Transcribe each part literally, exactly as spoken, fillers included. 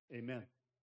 Amen.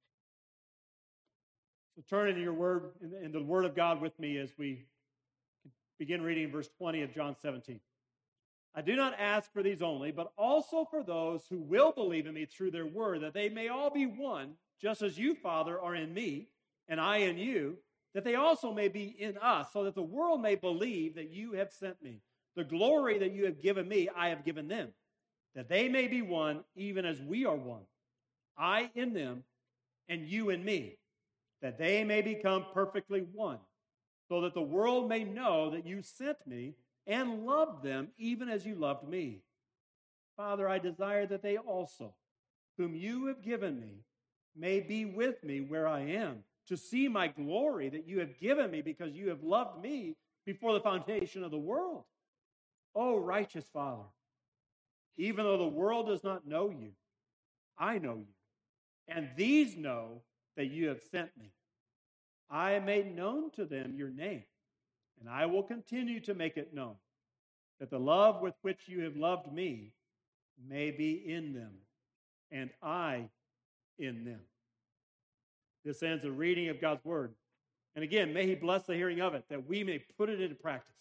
So turn into your word, in the word of God with me as we begin reading verse twenty of John seventeen. I do not ask for these only, but also for those who will believe in me through their word, that they may all be one, just as you, Father, are in me, and I in you, that they also may be in us, so that the world may believe that you have sent me. The glory that you have given me, I have given them, that they may be one, even as we are one. I in them, and you in me, that they may become perfectly one, so that the world may know that you sent me and loved them even as you loved me. Father, I desire that they also, whom you have given me, may be with me where I am, to see my glory that you have given me because you have loved me before the foundation of the world. O righteous Father, even though the world does not know you, I know you, and these know that you have sent me. I have made known to them your name, and I will continue to make it known, that the love with which you have loved me may be in them, and I in them. This ends the reading of God's word. And again, may he bless the hearing of it, that we may put it into practice.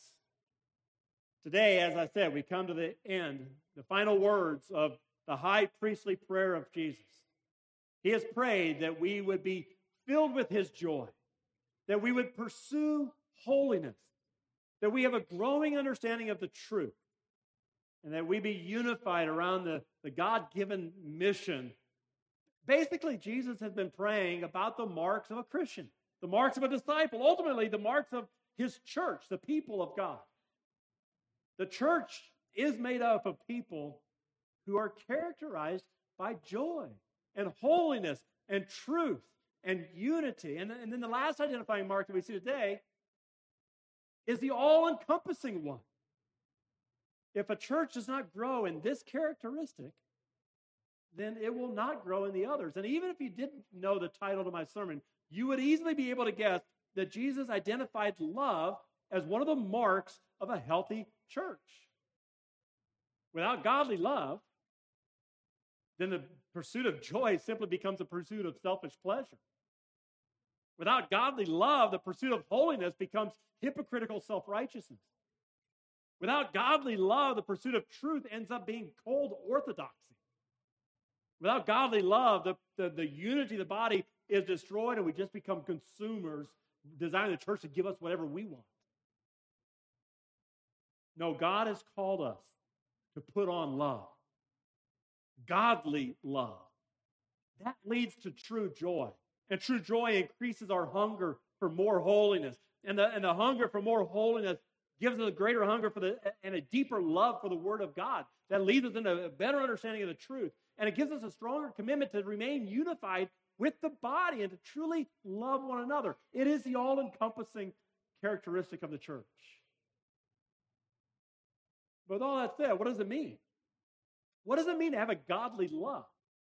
Today, as I said, we come to the end, the final words of the high priestly prayer of Jesus. He has prayed that we would be filled with his joy, that we would pursue holiness, that we have a growing understanding of the truth, and that we be unified around the, the God-given mission. Basically, Jesus has been praying about the marks of a Christian, the marks of a disciple, ultimately the marks of his church, the people of God. The church is made up of people who are characterized by joy and holiness and truth and unity. And, and then the last identifying mark that we see today is the all-encompassing one. If a church does not grow in this characteristic, then it will not grow in the others. And even if you didn't know the title to my sermon, you would easily be able to guess that Jesus identified love as one of the marks of a healthy church. Without godly love, then the pursuit of joy simply becomes a pursuit of selfish pleasure. Without godly love, the pursuit of holiness becomes hypocritical self-righteousness. Without godly love, the pursuit of truth ends up being cold orthodoxy. Without godly love, the, the, the unity of the body is destroyed and we just become consumers, desiring the church to give us whatever we want. No, God has called us to put on love. Godly love. That leads to true joy. And true joy increases our hunger for more holiness. And the, and the hunger for more holiness gives us a greater hunger for the and a deeper love for the Word of God. That leads us into a better understanding of the truth. And it gives us a stronger commitment to remain unified with the body and to truly love one another. It is the all-encompassing characteristic of the church. But with all that said, what does it mean? What does it mean to have a godly love?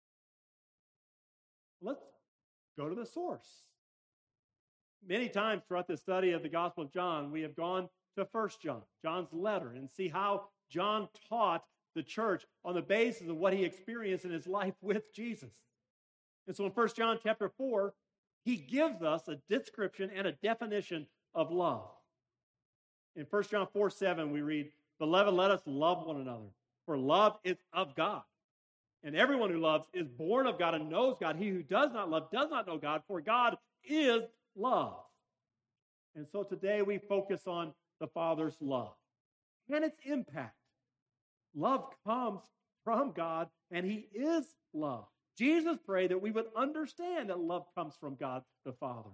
Let's go to the source. Many times throughout the study of the Gospel of John, we have gone to First John, John's letter, and see how John taught the church on the basis of what he experienced in his life with Jesus. And so in First John chapter four, he gives us a description and a definition of love. In First John four seven, we read, "Beloved, let us love one another, for love is of God. And everyone who loves is born of God and knows God. He who does not love does not know God, for God is love." And so today we focus on the Father's love and its impact. Love comes from God, and he is love. Jesus prayed that we would understand that love comes from God the Father.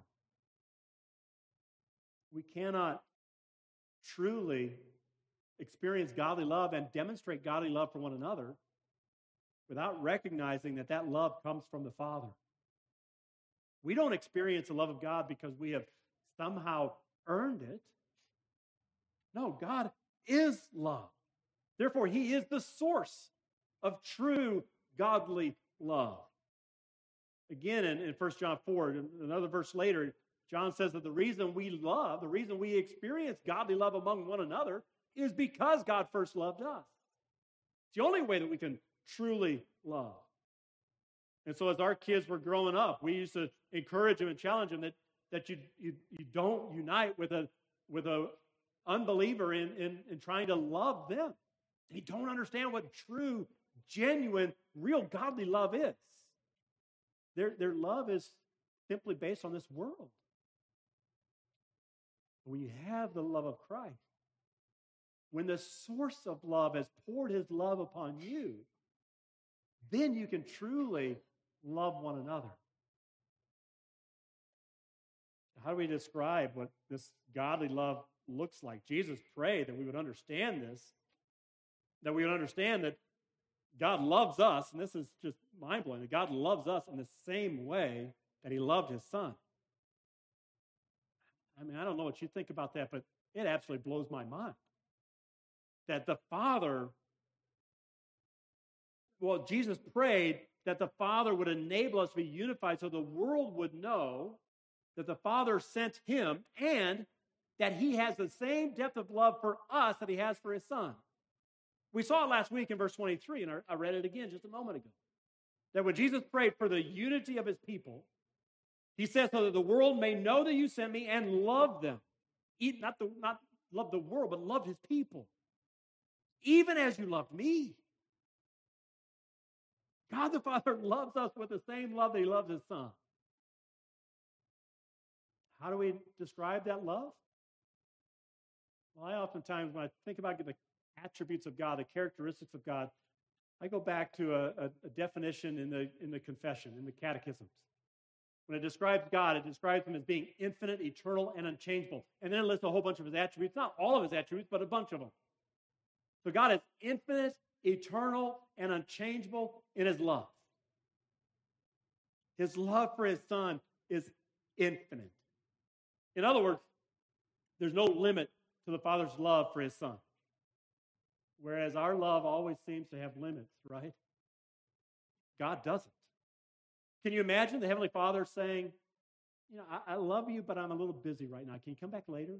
We cannot truly experience godly love and demonstrate godly love for one another without recognizing that that love comes from the Father. We don't experience the love of God because we have somehow earned it. No, God is love. Therefore, he is the source of true godly love. Again, in, in First John four, another verse later, John says that the reason we love, the reason we experience godly love among one another is because God first loved us. It's the only way that we can truly love. And so as our kids were growing up, we used to encourage them and challenge them that, that you, you, you don't unite with a with a unbeliever in, in, in trying to love them. They don't understand what true, genuine, real godly love is. Their, their love is simply based on this world. When you have the love of Christ, when the source of love has poured his love upon you, then you can truly love one another. How do we describe what this godly love looks like? Jesus prayed that we would understand this, that we would understand that God loves us, and this is just mind-blowing, that God loves us in the same way that he loved his son. I mean, I don't know what you think about that, but it absolutely blows my mind. That the Father, well, Jesus prayed that the Father would enable us to be unified so the world would know that the Father sent him and that he has the same depth of love for us that he has for his son. We saw it last week in verse twenty-three, and I read it again just a moment ago. That when Jesus prayed for the unity of his people, he says, so that the world may know that you sent me and love them. Not, the, not love the world, but love his people. Even as you loved me. God the Father loves us with the same love that he loves his son. How do we describe that love? Well, I oftentimes, when I think about the attributes of God, the characteristics of God, I go back to a, a, a definition in the, in the confession, in the catechisms. When it describes God, it describes him as being infinite, eternal, and unchangeable. And then it lists a whole bunch of his attributes, not all of his attributes, but a bunch of them. So God is infinite, eternal, and unchangeable in his love. His love for his son is infinite. In other words, there's no limit to the Father's love for his son. Whereas our love always seems to have limits, right? God doesn't. Can you imagine the Heavenly Father saying, you know, I, I love you, but I'm a little busy right now. Can you come back later?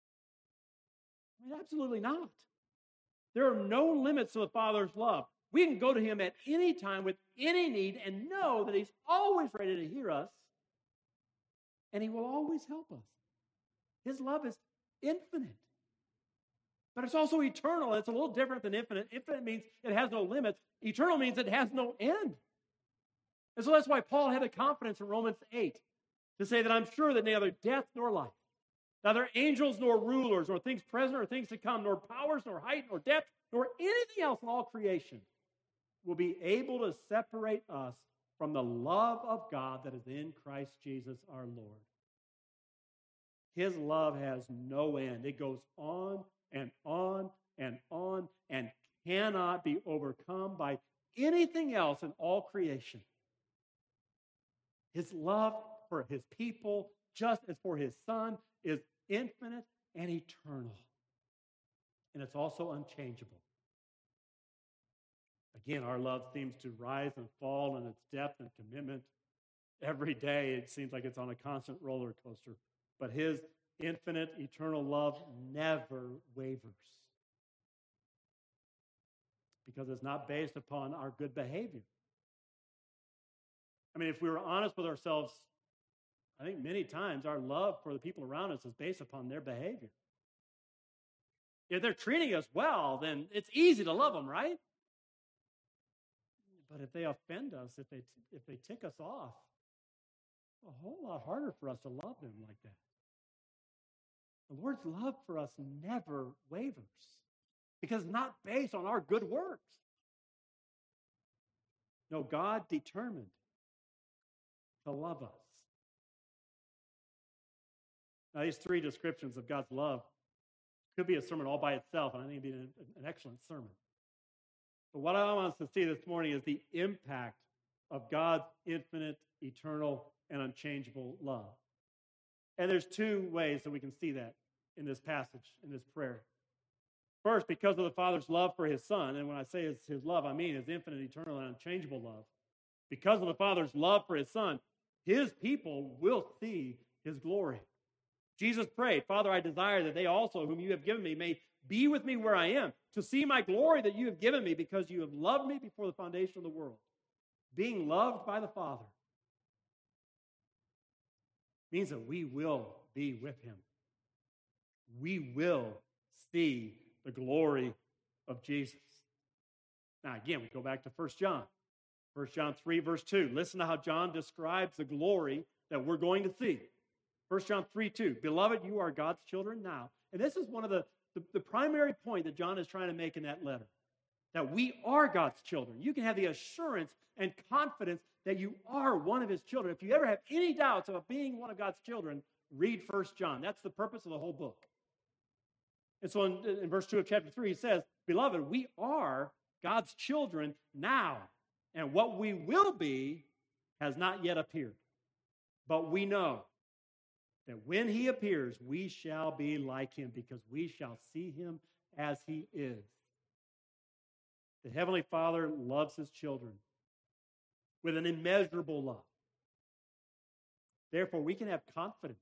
I mean, absolutely not. There are no limits to the Father's love. We can go to him at any time with any need and know that he's always ready to hear us, and he will always help us. His love is infinite. But it's also eternal. It's a little different than infinite. Infinite means it has no limits. Eternal means it has no end. And so that's why Paul had the confidence in Romans eight to say that I'm sure that neither death nor life, neither angels nor rulers, nor things present or things to come, nor powers, nor height, nor depth, nor anything else in all creation will be able to separate us from the love of God that is in Christ Jesus our Lord. His love has no end. It goes on and on and on and cannot be overcome by anything else in all creation. His love for his people, just as for his son, is infinite and eternal. And it's also unchangeable. Again, our love seems to rise and fall in its depth and commitment. Every day it seems like it's on a constant roller coaster. But his infinite, eternal love never wavers. Because it's not based upon our good behavior. I mean, if we were honest with ourselves, I think many times our love for the people around us is based upon their behavior. If they're treating us well, then it's easy to love them, right? But if they offend us, if they if they tick us off, it's a whole lot harder for us to love them like that. The Lord's love for us never wavers because it's not based on our good works. No, God determined to love us. Now, these three descriptions of God's love could be a sermon all by itself, and I think it'd be an, an excellent sermon. But what I want us to see this morning is the impact of God's infinite, eternal, and unchangeable love. And there's two ways that we can see that in this passage, in this prayer. First, because of the Father's love for his Son, and when I say it's his love, I mean his infinite, eternal, and unchangeable love. Because of the Father's love for his Son, his people will see his glory. Jesus prayed, Father, I desire that they also, whom you have given me, may be with me where I am, to see my glory that you have given me because you have loved me before the foundation of the world. being loved by the Father, means that we will be with him. We will see the glory of Jesus. Now, again, we go back to First John. First John three, verse two. Listen to how John describes the glory that we're going to see. First John three, two. Beloved, you are God's children now. And this is one of the, the, the primary point that John is trying to make in that letter. That we are God's children. You can have the assurance and confidence that you are one of his children. If you ever have any doubts about being one of God's children, read First John. That's the purpose of the whole book. And so in, in verse two of chapter three, he says, Beloved, we are God's children now, and what we will be has not yet appeared. But we know that when he appears, we shall be like him, because we shall see him as he is. The Heavenly Father loves his children with an immeasurable love. Therefore, we can have confidence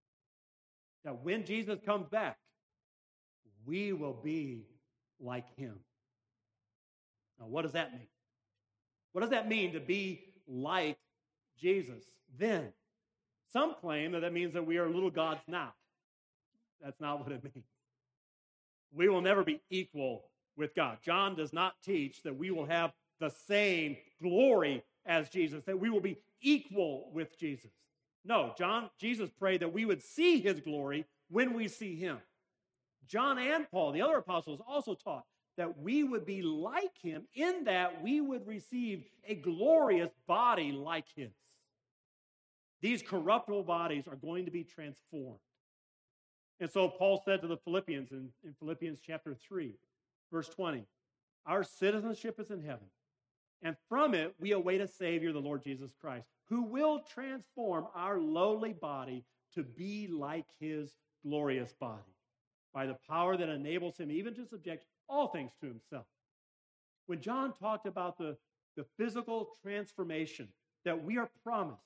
that when Jesus comes back, we will be like him. Now, what does that mean? What does that mean to be like Jesus then? Some claim that that means that we are little gods now. That's not what it means. We will never be equal with God. John does not teach that we will have the same glory as Jesus, that we will be equal with Jesus. No, John, Jesus prayed that we would see his glory when we see him. John and Paul, the other apostles, also taught that we would be like him in that we would receive a glorious body like his. These corruptible bodies are going to be transformed. And so Paul said to the Philippians in, in Philippians chapter three, verse twenty, our citizenship is in heaven, and from it we await a Savior, the Lord Jesus Christ, who will transform our lowly body to be like his glorious body, by the power that enables him even to subject all things to himself. When John talked about the, the physical transformation that we are promised,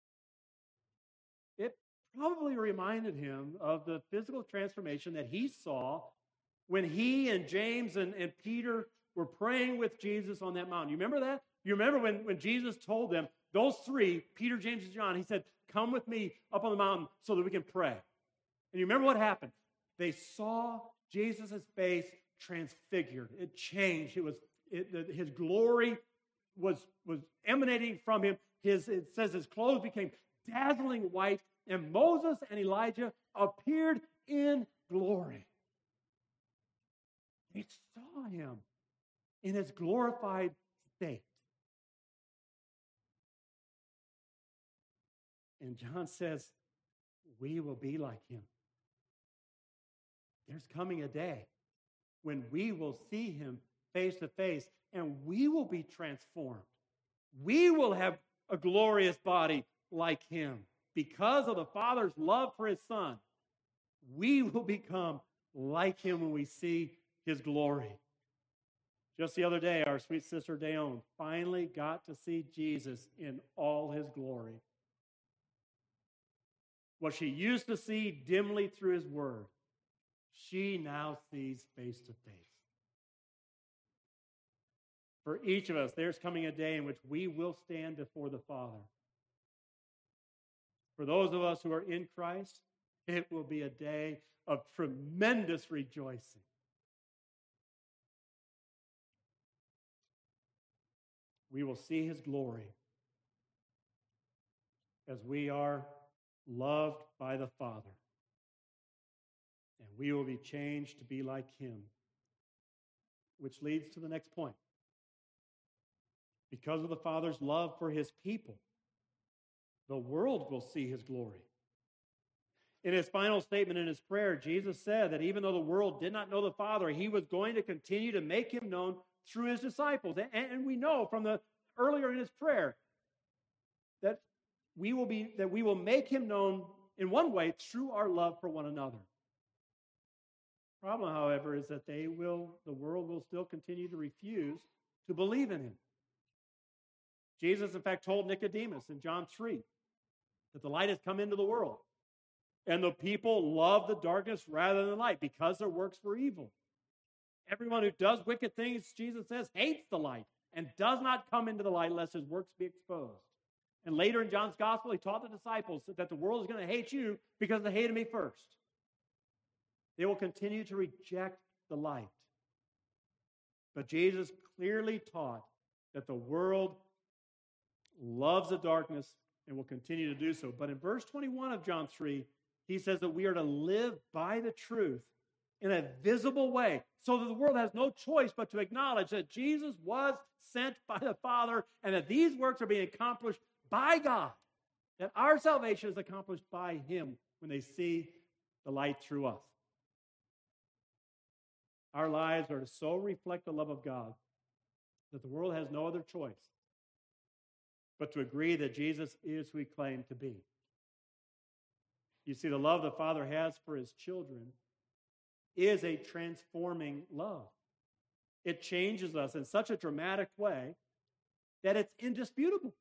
it probably reminded him of the physical transformation that he saw when he and James and, and Peter were praying with Jesus on that mountain. You remember that? You remember when, when Jesus told them, those three, Peter, James, and John, he said, come with me up on the mountain so that we can pray. And you remember what happened? They saw Jesus' face transfigured. It changed. It was it, his glory was, was emanating from him. His, it says his clothes became dazzling white, and Moses and Elijah appeared in glory. They saw him in his glorified state. And John says, we will be like him. There's coming a day when we will see him face to face, and we will be transformed. We will have a glorious body like him. Because of the Father's love for his Son, we will become like him when we see his glory. Just the other day, our sweet sister Dayon finally got to see Jesus in all his glory. What she used to see dimly through his word, she now sees face to face. For each of us, there's coming a day in which we will stand before the Father. For those of us who are in Christ, it will be a day of tremendous rejoicing. We will see his glory as we are loved by the Father. And we will be changed to be like him. Which leads to the next point. Because of the Father's love for his people, the world will see his glory. In his final statement in his prayer, Jesus said that even though the world did not know the Father, he was going to continue to make him known through his disciples. And we know from the earlier in his prayer that we will be that we will make him known in one way through our love for one another. The problem, however, is that they will the world will still continue to refuse to believe in him. Jesus, in fact, told Nicodemus in John three that the light has come into the world, and the people love the darkness rather than light because their works were evil. Everyone who does wicked things, Jesus says, hates the light and does not come into the light lest his works be exposed. And later in John's gospel, he taught the disciples that the world is going to hate you because they hated me first. They will continue to reject the light. But Jesus clearly taught that the world loves the darkness and will continue to do so. But in verse twenty-one of John three, he says that we are to live by the truth in a visible way, so that the world has no choice but to acknowledge that Jesus was sent by the Father and that these works are being accomplished by God, that our salvation is accomplished by him when they see the light through us. Our lives are to so reflect the love of God that the world has no other choice but to agree that Jesus is who he claimed to be. You see, the love the Father has for his children is a transforming love. It changes us in such a dramatic way that it's indisputable.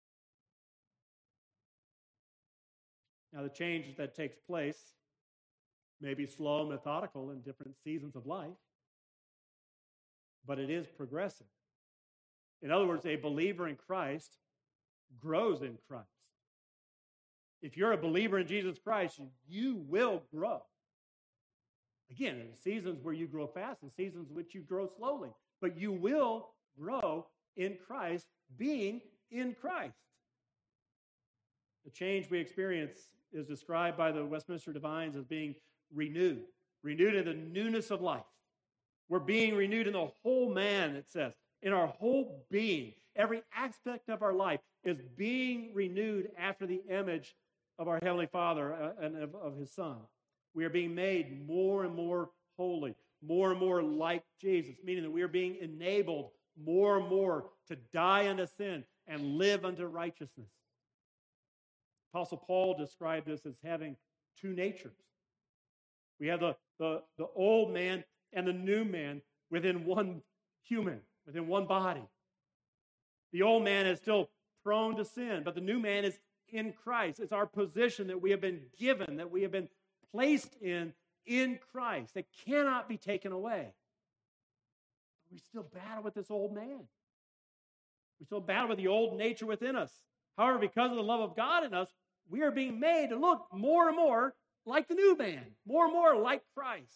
Now, the change that takes place may be slow, methodical in different seasons of life, but it is progressive. In other words, a believer in Christ grows in Christ. If you're a believer in Jesus Christ, you will grow. Again, there are seasons where you grow fast and seasons in which you grow slowly, but you will grow in Christ, being in Christ. The change we experience is described by the Westminster Divines as being renewed, renewed in the newness of life. We're being renewed in the whole man, it says, in our whole being. Every aspect of our life is being renewed after the image of our Heavenly Father and of, of his Son. We are being made more and more holy, more and more like Jesus, meaning that we are being enabled more and more to die unto sin and live unto righteousness. Apostle Paul described this as having two natures. We have the, the, the old man and the new man within one human, within one body. The old man is still prone to sin, but the new man is in Christ. It's our position that we have been given, that we have been placed in, in Christ, that cannot be taken away. We still battle with this old man. We still battle with the old nature within us. However, because of the love of God in us, we are being made to look more and more like the new man, more and more like Christ,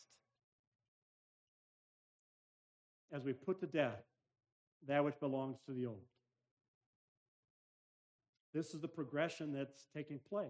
as we put to death that which belongs to the old. This is the progression that's taking place.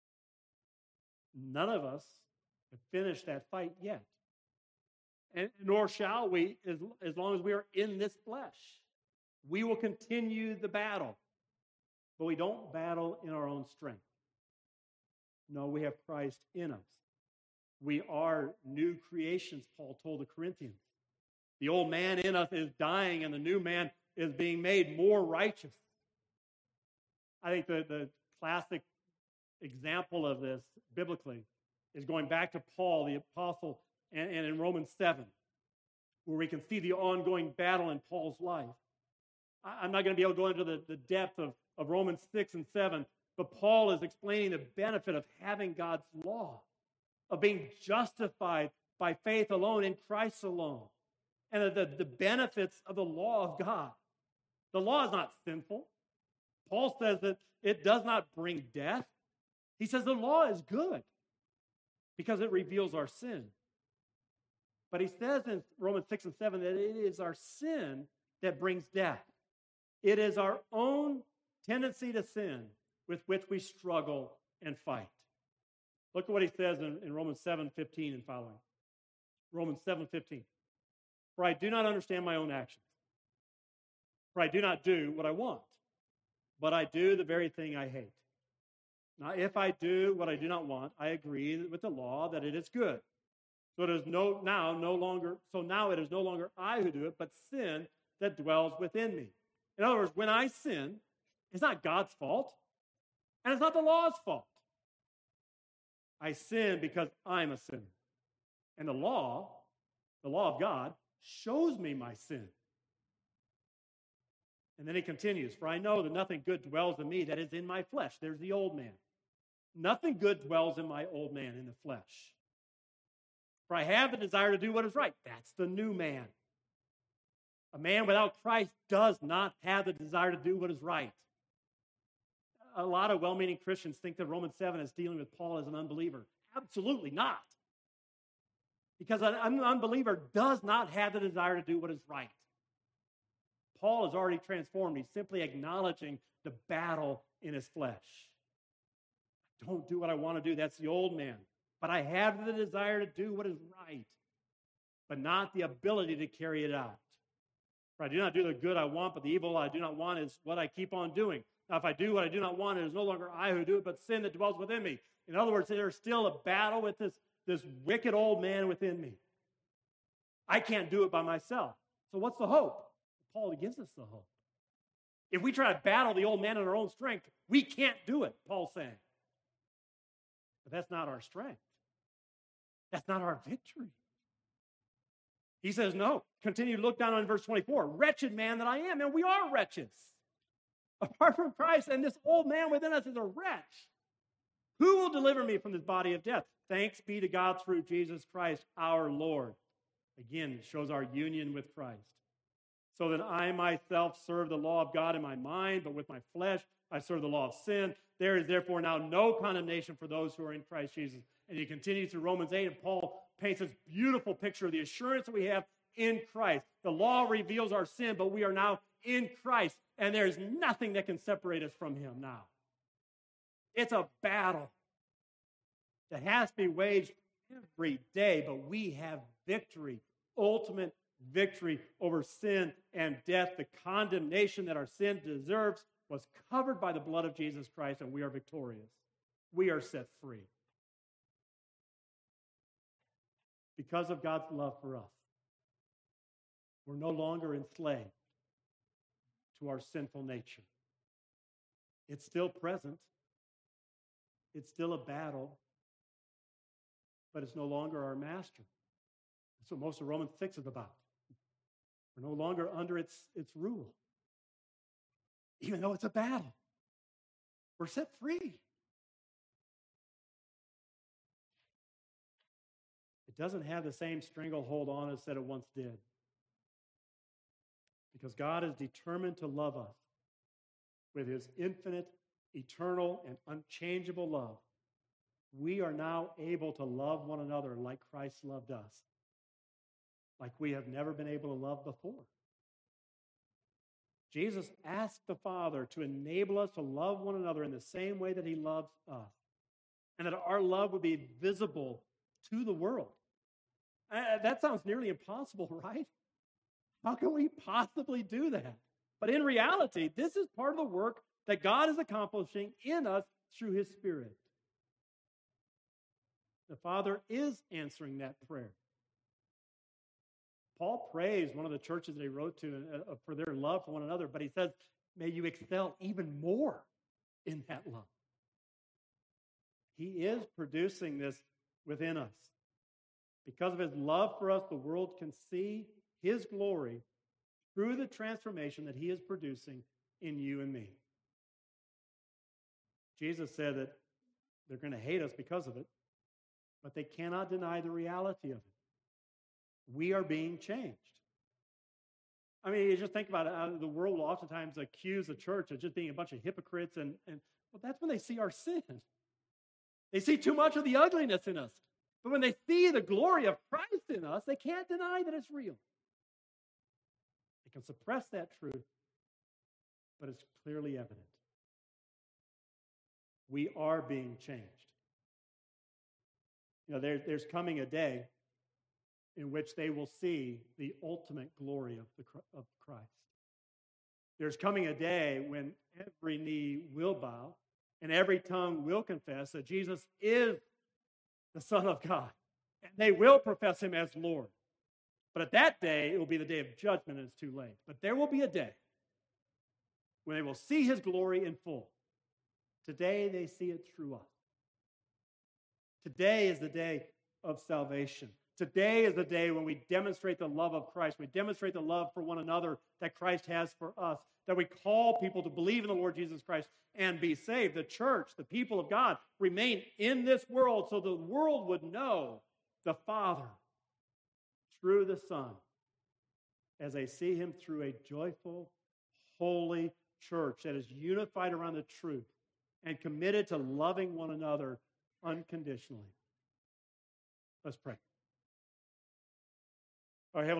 None of us have finished that fight yet. And nor shall we, as, as long as we are in this flesh. We will continue the battle, but we don't battle in our own strength. No, we have Christ in us. We are new creations, Paul told the Corinthians. The old man in us is dying, and the new man is being made more righteous. I think the, the classic example of this biblically is going back to Paul, the apostle, and, and in Romans seven, where we can see the ongoing battle in Paul's life. I, I'm not going to be able to go into the, the depth of, of Romans six and seven, but Paul is explaining the benefit of having God's law, of being justified by faith alone in Christ alone, and the, the benefits of the law of God. The law is not sinful. Paul says that it does not bring death. He says the law is good because it reveals our sin. But he says in Romans six and seven that it is our sin that brings death. It is our own tendency to sin with which we struggle and fight. Look at what he says in, in Romans seven fifteen and following. Romans seven fifteen. For I do not understand my own actions. For I do not do what I want, but I do the very thing I hate. Now, if I do what I do not want, I agree with the law that it is good. So it is no now no longer. So now it is no longer I who do it, but sin that dwells within me. In other words, when I sin, it's not God's fault, and it's not the law's fault. I sin because I'm a sinner, and the law, the law of God, shows me my sin. And then he continues, for I know that nothing good dwells in me that is in my flesh. There's the old man. Nothing good dwells in my old man in the flesh. For I have the desire to do what is right. That's the new man. A man without Christ does not have the desire to do what is right. A lot of well-meaning Christians think that Romans seven is dealing with Paul as an unbeliever. Absolutely not. Because an unbeliever does not have the desire to do what is right. Paul is already transformed. He's simply acknowledging the battle in his flesh. I don't do what I want to do. That's the old man. But I have the desire to do what is right, but not the ability to carry it out. For I do not do the good I want, but the evil I do not want is what I keep on doing. Now, if I do what I do not want, it is no longer I who do it, but sin that dwells within me. In other words, there's still a battle with this, this wicked old man within me. I can't do it by myself. So what's the hope? Paul gives us the hope. If we try to battle the old man in our own strength, we can't do it, Paul's saying. But that's not our strength. That's not our victory. He says, no. Continue to look down on verse twenty-four. Wretched man that I am. And we are wretches. Apart from Christ, and this old man within us is a wretch. Who will deliver me from this body of death? Thanks be to God through Jesus Christ, our Lord. Again, it shows our union with Christ. So that I myself serve the law of God in my mind, but with my flesh I serve the law of sin. There is therefore now no condemnation for those who are in Christ Jesus. And he continues through Romans eight, and Paul paints this beautiful picture of the assurance that we have in Christ. The law reveals our sin, but we are now in Christ, and there is nothing that can separate us from him now. It's a battle that has to be waged every day, but we have victory, ultimate victory over sin and death. The condemnation that our sin deserves was covered by the blood of Jesus Christ, and we are victorious. We are set free. Because of God's love for us, we're no longer enslaved to our sinful nature. It's still present. It's still a battle, but it's no longer our master. That's what most of Romans six is about. We're no longer under its, its rule. Even though it's a battle, we're set free. It doesn't have the same stranglehold on us that it once did. Because God is determined to love us with his infinite, eternal, and unchangeable love. We are now able to love one another like Christ loved us, like we have never been able to love before. Jesus asked the Father to enable us to love one another in the same way that he loves us, and that our love would be visible to the world. Uh, that sounds nearly impossible, right? How can we possibly do that? But in reality, this is part of the work that God is accomplishing in us through his Spirit. The Father is answering that prayer. Paul praised one of the churches that he wrote to uh, for their love for one another, but he says, may you excel even more in that love. He is producing this within us. Because of his love for us, the world can see his glory through the transformation that he is producing in you and me. Jesus said that they're going to hate us because of it, but they cannot deny the reality of it. We are being changed. I mean, you just think about it. Uh, the world will oftentimes accuse the church of just being a bunch of hypocrites, and, and well, that's when they see our sin. They see too much of the ugliness in us. But when they see the glory of Christ in us, they can't deny that it's real. They can suppress that truth, but it's clearly evident. We are being changed. You know, there, there's coming a day in which they will see the ultimate glory of, the, of Christ. There's coming a day when every knee will bow and every tongue will confess that Jesus is the Son of God, and they will profess him as Lord. But at that day, it will be the day of judgment, and it's too late. But there will be a day when they will see his glory in full. Today, they see it through us. Today is the day of salvation. Today is the day when we demonstrate the love of Christ. We demonstrate the love for one another that Christ has for us, that we call people to believe in the Lord Jesus Christ and be saved. The church, the people of God, remain in this world so the world would know the Father through the Son as they see him through a joyful, holy church that is unified around the truth and committed to loving one another unconditionally. Let's pray.